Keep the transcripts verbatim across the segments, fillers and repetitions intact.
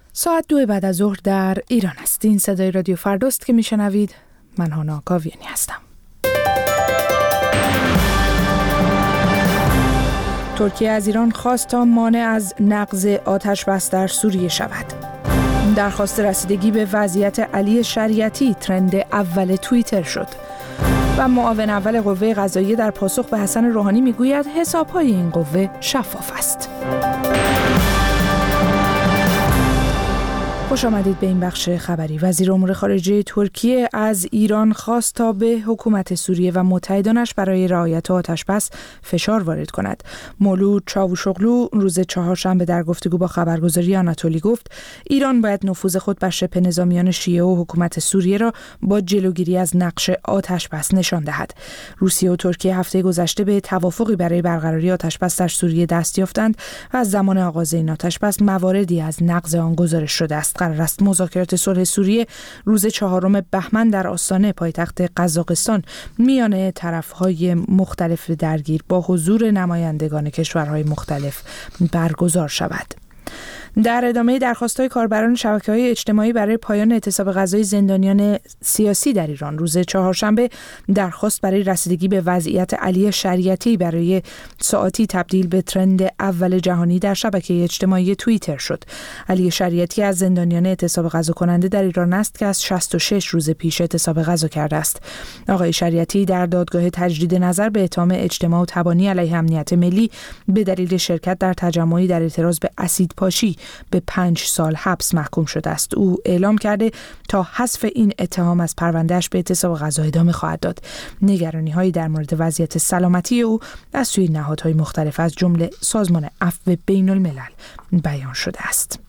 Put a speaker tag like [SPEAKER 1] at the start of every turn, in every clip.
[SPEAKER 1] ساعت دو بعد از ظهر در ایران است. این صدای رادیو فرداست که میشنوید. من هانا کاویانی هستم. ترکیه از ایران خواست تا مانع از نقض آتش بس در سوریه شود. درخواست رسیدگی به وضعیت علی شریعتی ترند اول توییتر شد. و معاون اول قوه قضاییه در پاسخ به حسن روحانی میگوید حساب‌های این قوه شفاف است. خوش آمدید به این بخش خبری. وزیر امور خارجه ترکیه از ایران خواست تا به حکومت سوریه و متحدانش برای رعایت آتش‌بس فشار وارد کند. مولود چاوشوغلو روز چهارشنبه در گفتگو با خبرگزاری آناتولی گفت ایران باید نفوذ خود بر شبه نظامیان شیعه و حکومت سوریه را با جلوگیری از نقش آتش‌بس نشان دهد. روسیه و ترکیه هفته گذشته به توافقی برای برقراری آتش‌بس در سوریه دست یافتند و از زمان آغاز این آتش‌بس مواردی از نقض آن گزارش شده است. قرار است مذاکرات صلح سوریه روز چهارم بهمن در آستانه پایتخت قزاقستان میان طرف‌های مختلف درگیر با حضور نمایندگان کشورهای مختلف برگزار شود. در ادامه درخواست‌های کاربران شبکه‌های اجتماعی برای پایان اعتصاب غذایی زندانیان سیاسی در ایران روز چهارشنبه درخواست برای رسیدگی به وضعیت علی شریعتی برای ساعاتی تبدیل به ترند اول جهانی در شبکه اجتماعی توییتر شد. علی شریعتی از زندانیان اعتصاب غذا کننده در ایران است که از شصت و شش روز پیش اعتصاب غذا کرده است. آقای شریعتی در دادگاه تجدید نظر به اتهام اجتماع و تبانی علیه امنیت ملی به دلیل شرکت در تجمعی در اعتراض به اسیدپاشی به پنج سال حبس محکوم شده است. او اعلام کرده تا حذف این اتهام از پروندهش به اعتصاب غذا ادامه خواهد داد. نگرانی‌هایی در مورد وضعیت سلامتی او از سوی نهادهای مختلف از جمله سازمان عفو بین‌الملل بیان شده است.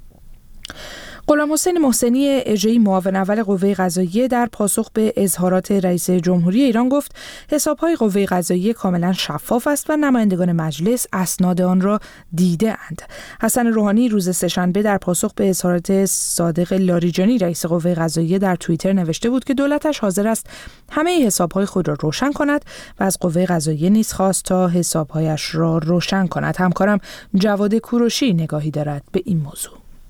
[SPEAKER 1] غلام حسین محسنی اژه‌ای معاون اول قوه قضاییه در پاسخ به اظهارات رئیس جمهوری ایران گفت حساب‌های قوه قضاییه کاملا شفاف است و نمایندگان مجلس اسناد آن را دیده‌اند. حسن روحانی روز سه‌شنبه در پاسخ به اظهارات صادق لاریجانی رئیس قوه قضاییه در توییتر نوشته بود که دولتش حاضر است همه حساب‌های خود را روشن کند و از قوه قضاییه نیز خواست تا حساب‌هایش را روشن کند. همکارم جواد کوروشی نگاهی دارد به این موضوع.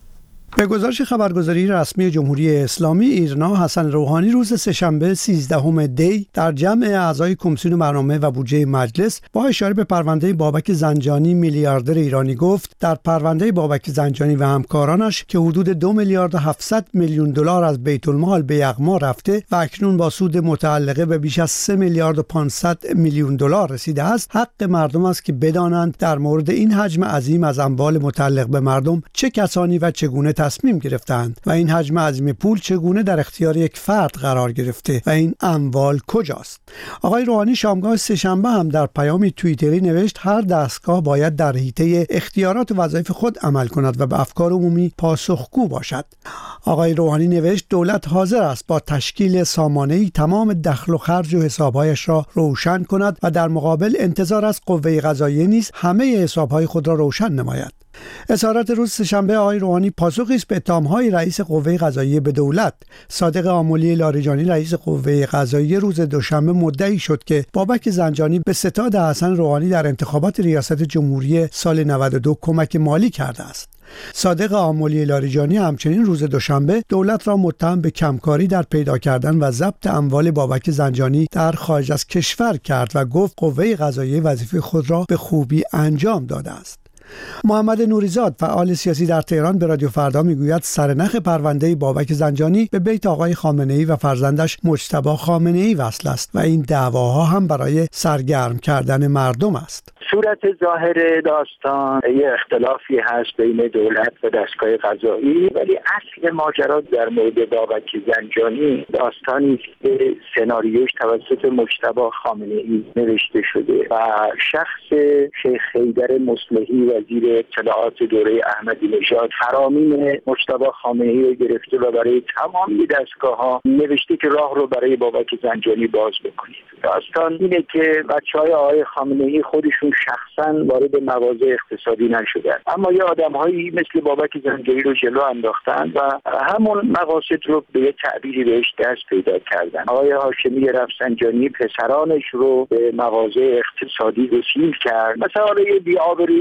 [SPEAKER 2] به گزارش خبرگزاری رسمی جمهوری اسلامی ایرنا، حسن روحانی روز سه‌شنبه سیزدهم دی در جمع اعضای کمیسیون برنامه و بودجه مجلس با اشاره به پرونده بابک زنجانی میلیاردر ایرانی گفت در پرونده بابک زنجانی و همکارانش که حدود دو میلیارد و هفتصد میلیون دلار از بیت المال به یغما رفته و اکنون با سود متعلقه به بیش از سه میلیارد و پانصد میلیون دلار رسیده است، حق مردم است که بدانند در مورد این حجم عظیم از اموال متعلق به مردم چه کسانی و چگونه تصمیم گرفتند و این حجم عظیم پول چگونه در اختیار یک فرد قرار گرفته و این اموال کجاست. آقای روحانی شامگاه سه‌شنبه هم در پیامی توییتری نوشت هر دستگاه باید در حیطه اختیارات و وظایف خود عمل کند و به افکار عمومی پاسخگو باشد. آقای روحانی نوشت دولت حاضر است با تشکیل سامانه‌ای تمام دخل و خرج و حسابهایش را روشن کند و در مقابل انتظار از قوه قضاییه نیز همه حسابهای خود را روشن نماید. اظهارات روز سه‌شنبه آقای روحانی پاسخی است به اتهام‌های رئیس قوه قضاییه به دولت. صادق آملی لاریجانی رئیس قوه قضاییه روز دوشنبه مدعی شد که بابک زنجانی به ستاد حسن روحانی در انتخابات ریاست جمهوری سال نود و دو کمک مالی کرده است. صادق آملی لاریجانی همچنین روز دوشنبه دولت را متهم به کمکاری در پیدا کردن و ضبط اموال بابک زنجانی در خارج از کشور کرد و گفت قوه قضاییه وظیفه خود را به خوبی انجام داده است. محمد نوریزاد فعال سیاسی در تهران به رادیو فردا میگوید سرنخ پرونده بابک زنجانی به بیت آقای خامنه‌ای و فرزندش مجتبی خامنه‌ای وصل است و این دعواها هم برای سرگرم کردن مردم است.
[SPEAKER 3] صورت ظاهر داستان یه اختلافی هست بین دولت و دستگاه قضایی، ولی اصل ماجرا در مورد بابک زنجانی داستانی است که سناریوش توسط مجتبی خامنه‌ای نوشته شده و شخص شیخ حیدر مصلحی وزیر اطلاعات دوره احمدی نژاد فرامین مجتبی خامنه‌ای رو گرفته و برای تمامی دستگاه‌ها نوشته که راه رو برای بابک زنجانی باز بکنید. داستان اینه که بچه‌های آقای خامنه‌ای خودشون شخصا وارد مواضع اقتصادی نشدن، اما یه آدم‌هایی مثل بابک زنجانی رو جلو انداختن و همون مقاصد رو به یه تعبیری بهش دست پیدا کردن. آقای هاشمی رفسنجانی پسرانش رو به مواضع اقتصادی وسیله کرد، مثلا یه بی‌آبرویی برای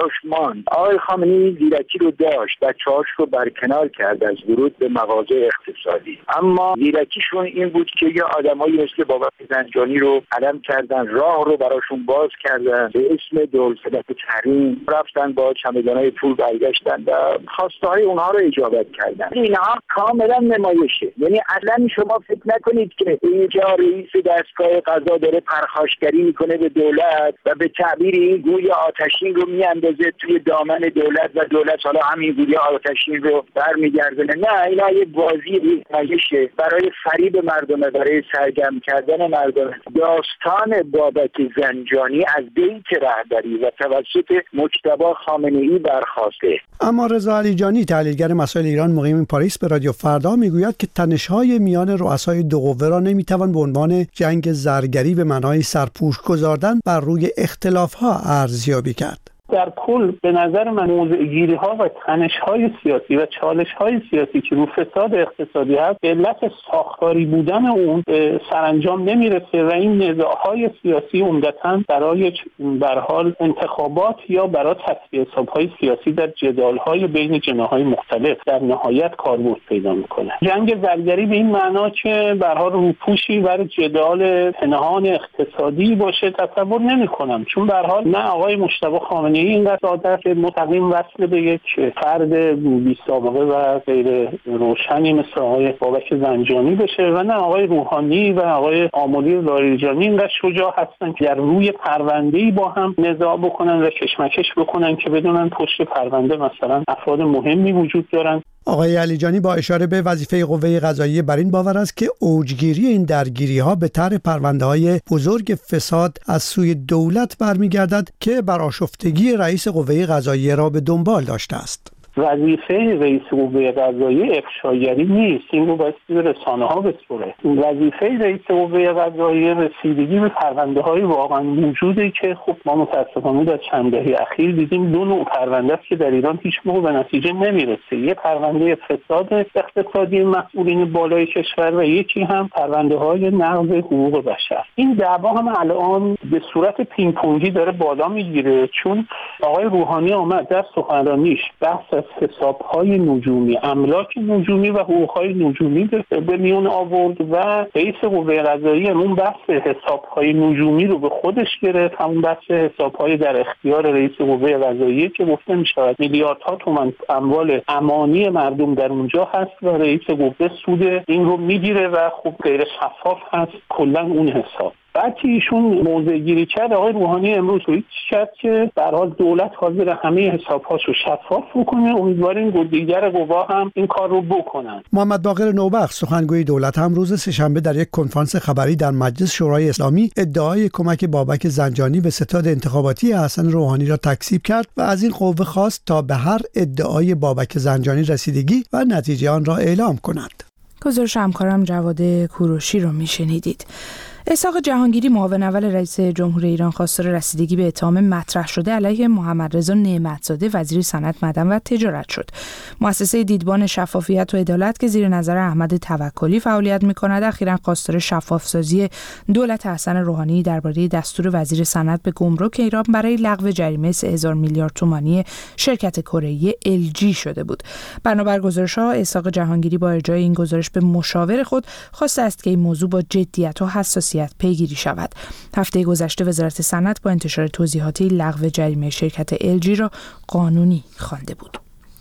[SPEAKER 3] براش ماند. آقای خامنه‌ای زیرکی رو داشت، بچه‌هاش رو برکنار کرد از ورود به مواضع اقتصادی، اما زیرکیشون این بود که یه آدمایی مثل بابک زنجانی رو علم کردن، راه رو براشون باز کردن، به اسم دولت تحریم رفتن با چمدانای پول برگشتن و خواسته های اونها رو اجابت کردن. اینها کاملا نمایشه. یعنی اصلا شما فکر نکنید که اینجا رئیس دستگاه قضا داره پرخاشگری میکنه به دولت و به تعبیری گوی آتشین رو میاندازه توی دامن دولت و دولت حالا همین گوی آتشین رو برمیگردونه. نه، اینا یه بازی نمایشه برای فریب مردم، برای سرگرم کردن مردم. داستان بابک زنجانی از بیت رهبری و توسط مجتبی خامنه‌ای برخاسته.
[SPEAKER 2] اما رضا علیجانی تحلیلگر مسائل ایران مقیم پاریس به رادیو فردا میگوید که تنش‌های میان رؤسای دو قوه را نمیتوان به عنوان جنگ زرگری به معنای سرپوش گذاردن بر روی اختلاف‌ها ارزیابی کرد.
[SPEAKER 4] در کل به نظر من موضع‌گیری ها و تنش های سیاسی و چالش های سیاسی که رو فساد اقتصادی هست به علت ساختاری بودن اون سرانجام نمیرسه و این نزاع‌های سیاسی عمدتاً برای به هر حال انتخابات یا برای تصفیه حساب‌های سیاسی در جدال‌های بین جناح‌های مختلف در نهایت کاربرد پیدا می‌کنه. جنگ زرگری به این معنا که به هر حال روپوشی بر جدال پنهان اقتصادی باشه تصور نمی‌کنم، چون به هر حال نه آقای مجتبی خامنه‌ای این قضاوت که مستقیم وصل به یک فرد بی سابقه و غیر روشنی مثل آقای بابک زنجانی بشه و نه آقای روحانی و آقای آملی لاریجانی اینقدر شجاع هستن که در روی پرونده‌ای با هم نزاع بکنن و کشمکش بکنن که بدونن پشت پرونده مثلا افراد مهمی وجود دارن.
[SPEAKER 2] آقای علیجانی با اشاره به وظیفه قوه قضاییه بر این باور است که اوجگیری این درگیری‌ها به طرح پرونده‌های بزرگ فساد از سوی دولت برمیگردد که بر آشفتگی رئیس قوه قضاییه را به دنبال داشته است.
[SPEAKER 4] وظیفه رئیس قوه قضاییه افشاگری نیست، این رو باید به رسانه ها بسپره. وظیفه رئیس قوه قضاییه رسیدگی به پرونده های واقعا موجوده که خب ما متاسفانه در چند دهه اخیر دیدیم دو نوع پرونده است که در ایران هیچ موقع به نتیجه نمیرسه. یه پرونده فساد اقتصادی مسئولین بالای کشور و یکی هم پرونده های نقض حقوق بشر. این دعوا هم الان به صورت پینگ پونگی داره بالا میگیره، چون آقای روحانی آمد در سخنرانیش بحث حساب‌های نجومی، املاک نجومی و حقوق‌های نجومی به میون آورد و رئیس قوه قضاییه اون بحث حساب‌های نجومی رو به خودش گرفت، همون بحث حساب‌های در اختیار رئیس قوه قضاییه که گفته می‌شود میلیاردها تومان اموال امانی مردم در اونجا هست و رئیس قوه سود این رو میگیره و خب غیر شفاف هست کلا اون حساب. بعد که ایشون موضع گیری کرد آقای روحانی امروز توییت کرد که به هر حال دولت حاضر همه حساب‌هاشو شفاف بکنه، امیدواریم دیگر قوا هم این کار رو بکنن.
[SPEAKER 2] محمد باقر نوبخت سخنگوی دولت هم روز سه‌شنبه در یک کنفرانس خبری در مجلس شورای اسلامی ادعای کمک بابک زنجانی به ستاد انتخاباتی حسن روحانی را تکذیب کرد و از این قوه خواست تا به هر ادعای بابک زنجانی رسیدگی و نتیجه آن را اعلام کند.
[SPEAKER 1] گزارش همکارم جواد کوروشی رو میشنیدید. اسحاق جهانگیری معاون اول رئیس جمهور ایران خواستار رسیدگی به اتهام مطرح شده علیه محمد رضا نعمتزاده وزیر صنعت، معدن و تجارت شد. مؤسسه دیدبان شفافیت و عدالت که زیر نظر احمد توکلی فعالیت می‌کند اخیراً خواستار شفاف‌سازی دولت حسن روحانی درباره دستور وزیر صنعت به گمرک ایران برای لغو جریمه سه هزار میلیارد تومانی شرکت کره‌ای ال جی شده بود. بنابر گزارش‌ها اسحاق جهانگیری با ارجاع این گزارش به مشاور خود خواسته است که این موضوع با جدیت و حساسیت پیگیری شود. هفته گذشته وزارت صنعت با انتشار توضیحاتی لغو جریمه شرکت ال جی را قانونی خوانده بود.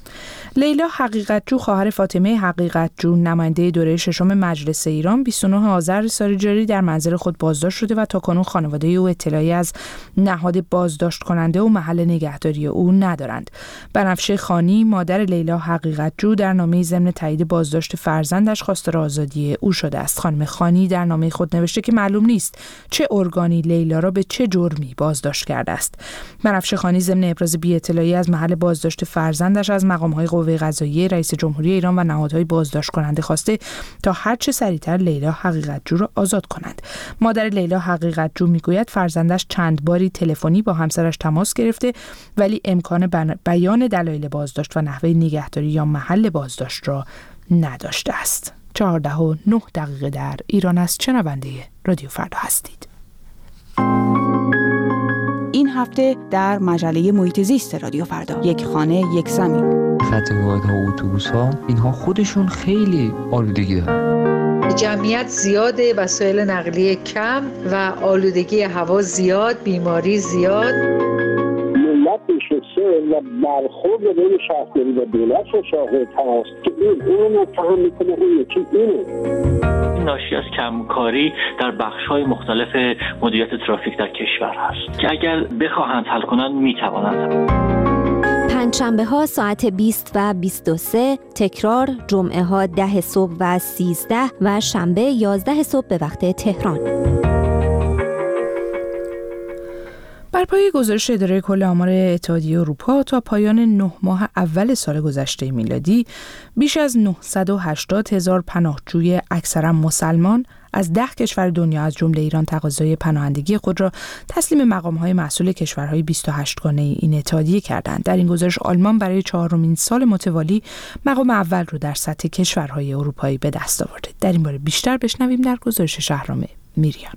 [SPEAKER 1] لیلا حقیقتجو خواهر فاطمه حقیقتجو نماینده دوره ششم مجلس ایران بیست و نه آذر سال جاری در منزل خود بازداشت شده و تاکنون خانواده او اطلاعی از نهاد بازداشت کننده و محل نگهداری او ندارند. بنفشه خانی مادر لیلا حقیقتجو در نامه ضمن تایید بازداشت فرزندش خواستار آزادی او شده است. خانم خانی در نامه خود نوشته که معلوم نیست چه ارگانی لیلا را به چه جرمی بازداشت کرده است. بنفشه خانی ضمن ابراز بی‌اطلاعی از محل بازداشت فرزندش از مقام‌های قوه قضاییه، رئیس جمهوری ایران و نهادهای بازداشت کننده خواسته تا هر چه سریعتر لیلا حقیقتجو را آزاد کنند. مادر لیلا حقیقتجو میگوید فرزندش چند باری تلفنی با همسرش تماس گرفته ولی امکان بیان دلایل بازداشت و نحوه نگهداری یا محل بازداشت را نداشته است. چهارده و نه دقیقه در ایران است. شنونده رادیو فردا هستید.
[SPEAKER 5] این هفته در مجله محیط زیست رادیو فردا، یک خانه یک زمین.
[SPEAKER 6] خط واحدها و اتوبوس‌ها اینها خودشون خیلی آلودگی دارن.
[SPEAKER 7] جمعیت زیاده، وسایل نقلیه کم و آلودگی هوا زیاد، بیماری زیاد.
[SPEAKER 8] ملت نشسته و برخورد بین شهرداری و دولت رو شاهد هست که این اون متهم میکنه، اون یکی اینه.
[SPEAKER 9] ناشی از کمکاری در بخش‌های مختلف مدیریت ترافیک در کشور هست که اگر بخواهند حل کنند میتوانند.
[SPEAKER 10] پنجشنبه ها ساعت بیست و بیست و سه، تکرار جمعه ها ده صبح و سیزده و شنبه یازده صبح به وقت تهران.
[SPEAKER 1] بر پایه گزارش اداره کل آمار اتحادیه اروپا تا پایان نه ماه اول سال گذشته میلادی بیش از نهصد و هشتاد هزار پناهجوی اکثرا مسلمان از ده کشور دنیا از جمله ایران تقاضای پناهندگی خود را تسلیم مقام‌های مسئول کشورهای بیست و هشت گانه این اتحادیه کردند. در این گزارش آلمان برای چهارمین سال متوالی مقام اول را در سطح کشورهای اروپایی به دست آورده. در این باره بیشتر بشنویم در گزارش شهرام میریان.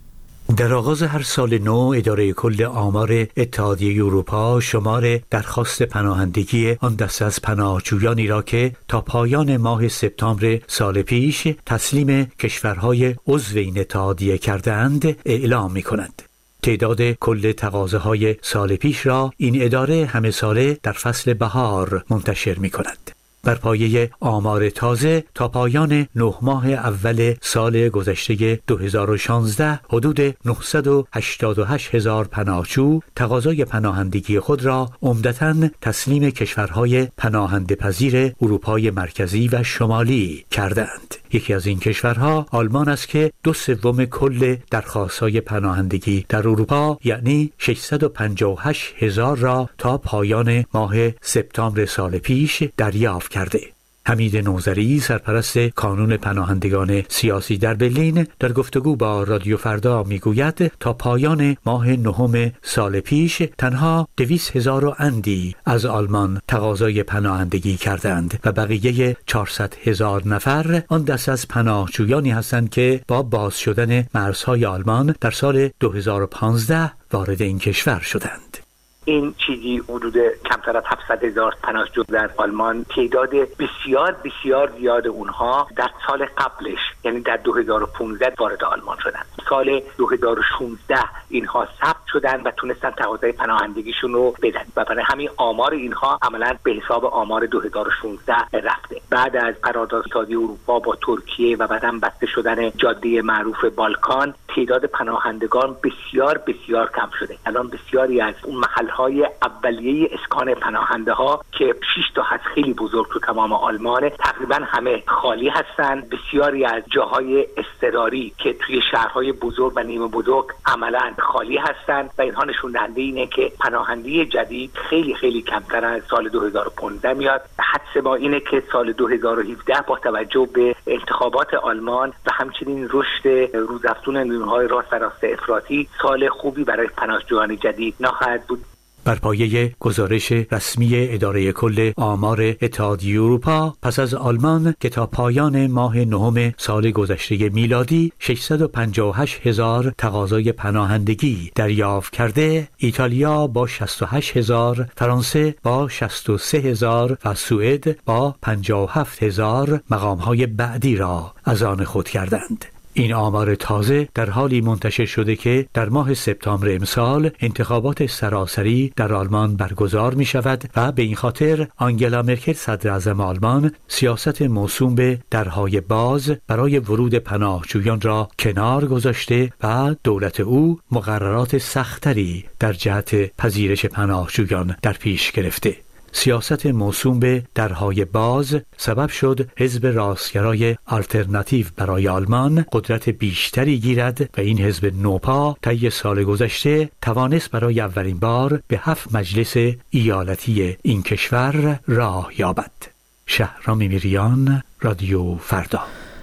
[SPEAKER 11] در آغاز هر سال نو اداره کل آمار اتحادیه اروپا شمار درخواست پناهندگی آن دسته از پناهجویانی را که تا پایان ماه سپتامبر سال پیش تسلیم کشورهای عضو این اتحادیه کردند اعلام می‌کند. تعداد کل تقاضاهای سال پیش را این اداره همه ساله در فصل بهار منتشر می‌کند. بر پایه آمار تازه تا پایان نه ماه اول سال گذشته دو هزار و شانزده حدود نهصد و هشتاد و هشت هزار پناهجو تقاضای پناهندگی خود را عمدتاً تسلیم کشورهای پناهنده پذیر اروپای مرکزی و شمالی کردند. یکی از این کشورها آلمان است که دو سوم کل درخواست‌های پناهندگی در اروپا یعنی ششصد و پنجاه و هشت هزار را تا پایان ماه سپتامبر سال پیش دریافت کرده. حمید نوذری سرپرست کانون پناهندگان سیاسی در برلین در گفتگو با رادیو فردا میگوید تا پایان ماه نهم سال پیش تنها دویست هزار و اندی از آلمان تقاضای پناهندگی کردند و بقیه چهارصد هزار نفر آن دسته از پناهجویانی هستند که با باز شدن مرزهای آلمان در سال دو هزار و پانزده وارد این کشور شدند.
[SPEAKER 12] این چیزی حدود کمتر از هفتصد هزار پناهجو در آلمان، تعداد بسیار بسیار زیاد اونها در سال قبلش یعنی در دو هزار و پانزده وارد آلمان شدند. سال دو هزار و شانزده اینها ثبت شدن و تونستن تقاضای پناهندگیشون رو بدن و برای همین آمار اینها عملاً به حساب آمار دو هزار و شانزده رفته. بعد از قرارداد سازی اروپا با ترکیه و بعداً بسته شدن جاده معروف بالکان، تعداد پناهندگان بسیار بسیار کم شده. الان بسیاری از اون محل‌های اولیه اسکان پناهنده ها که شش تا هست خیلی بزرگ تو تمام آلمان تقریبا همه خالی هستند. بسیاری از جاهای اضطراری که توی شهرهای بزرگ و نیمه بزرگ عملاً خالی هستند و اینها نشون دهنده اینه که پناهندگی جدید خیلی خیلی کمتر از سال دو هزار و پانزده میاد. حدس ما اینه که سال دو هزار و هفده با توجه به انتخابات آلمان و همچنین رشد روزافزون نیروهای راست و راست افراطی سال خوبی برای پناهجویان جدید نخواهد بود.
[SPEAKER 11] بر پایه گزارش رسمی اداره کل آمار اتحادیه اروپا پس از آلمان که تا پایان ماه نهم سال گذشته میلادی ششصد و پنجاه و هشت هزار تقاضای پناهندگی دریافت کرده، ایتالیا با شصت و هشت هزار، فرانسه با شصت و سه هزار و سوئد با پنجاه و هفت هزار مقام‌های بعدی را از آن خود کردند. این آمار تازه در حالی منتشر شده که در ماه سپتامبر امسال انتخابات سراسری در آلمان برگزار می شود و به این خاطر آنگلا مرکل صدر اعظم آلمان سیاست موسوم به درهای باز برای ورود پناهجویان را کنار گذاشته و دولت او مقررات سختری در جهت پذیرش پناهجویان در پیش گرفته. سیاست موسوم به درهای باز سبب شد حزب راستگرای آلترناتیو برای آلمان قدرت بیشتری گیرد و این حزب نوپا طی سال گذشته توانست برای اولین بار به هفت مجلس ایالتی این کشور راه یابد. شهرام میریان، رادیو فردا.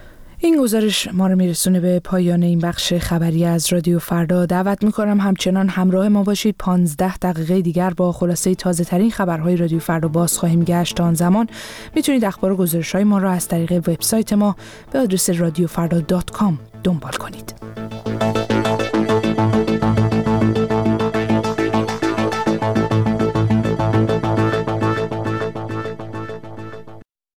[SPEAKER 1] این گزارش ما رو میرسونه به پایان این بخش خبری از رادیو فردا. دعوت میکنم همچنان همراه ما باشید. پانزده دقیقه دیگر با خلاصه تازه ترین خبرهای رادیو فردا باز خواهیم گشت. تا آن زمان میتونید اخبار و گزارش های ما رو از طریق وبسایت ما به آدرس رادیو فردا دات کام دنبال کنید.